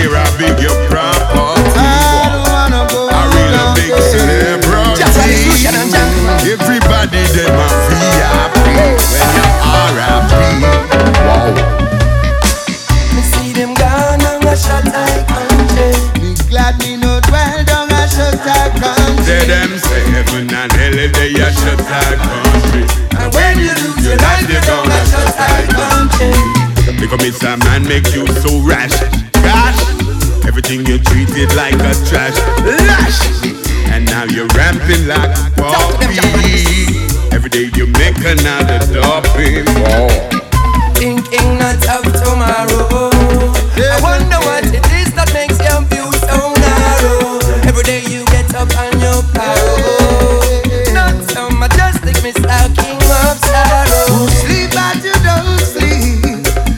hear how big your property. I don't wanna go. A real big celebrity. Everybody them a VIP when you R.I.P. Wow. Me see them gone on a shot I country. Be glad me no dwell down a shut eye country. Say them say heaven and hell they a shut eye country. And when you lose your life you down a shot I country. Because it's a man make you so rash. Gosh, everything you treated like a trash. Lash. And now you're ramping like Bobby. Every day you make another topping. Thinking not